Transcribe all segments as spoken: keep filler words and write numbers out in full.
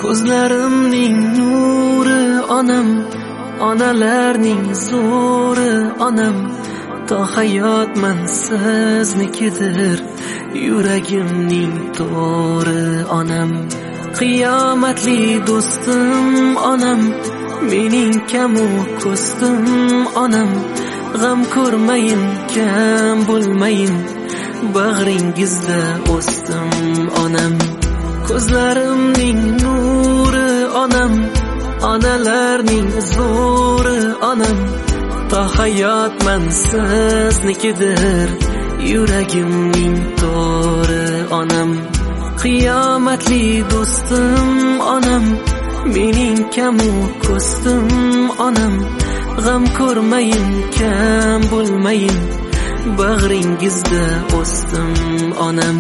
Ko'zlarimning nuri onam, onalarning zo'ri onam, to hayotman siznikidir, yuragimning to'ri onam. Qiyomatli do'stim onam, mening kamu ko'stim onam. G'am ko'rmayin, kam bo'lmayin, bag'ringizda o'sdim onam. Ko'zlarimning nuri onam, onalarning zo'ri onam, to hayotman siznikidir, yuragimning to'ri onam. Qiyomatli do'stim onam, mening kamu ko'stim onam. G'am ko'rmayin, kam bo'lmayin, bag'ringizda o'sdim onam.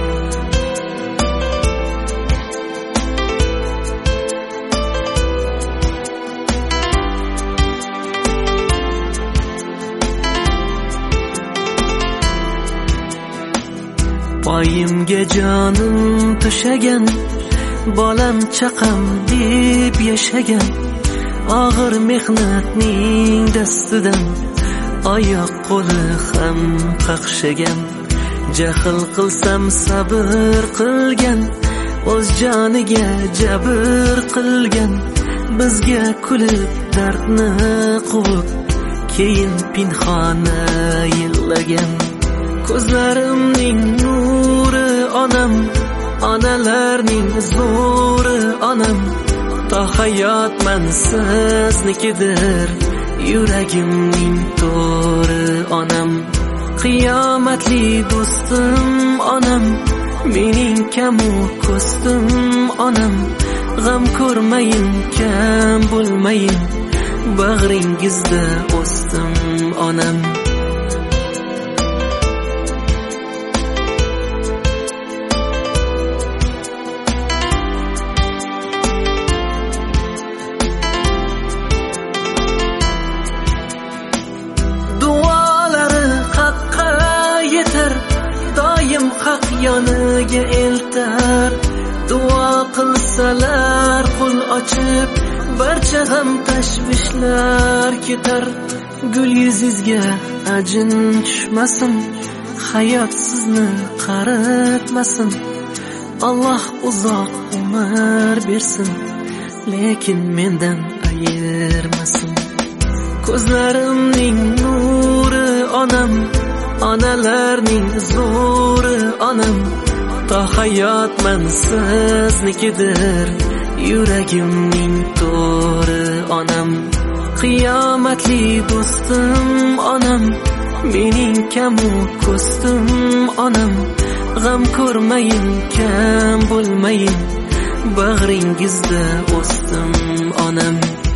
Poyimga jonim to'shagan, bolam chaqam deb yashagan, og'ir mehnatning dastidan oyoq qo'li ham qaqshagan. Jahl qilsam sabr qilgan, o'z joniga jabr qilgan, bizga kulib dardni quvib, keyin pinhona yig'lagan. Ko'zlarimning nuri onam, onalarning zo'ri onam, to hayotman siznikidir, yuragimning to'ri onam. Qiyomatli do'stim onam, mening kamu ko'stim onam. G'am ko'rmayin, kam bo'lmayin, bag'ringizda o'sdim onam. Doim haq yoniga eltar, duo qilsalar qo'l ochib, barcha g'am tashvishlar ketar. Gul yuzingizga ajin tushmasin, hayot sizni qaritmasin. Alloh uzoq umr bersin, lekin mendan ayirmasin. Ko'zlarimning nuri onam, onalarning zo'ri onam, to hayotman siznikidir, yuragimning to'ri onam. Qiyomatli do'stim onam, mening kamu ko'stim onam. G'am ko'rmayin, kam bo'lmayin, bag'ringizda o'sdim onam.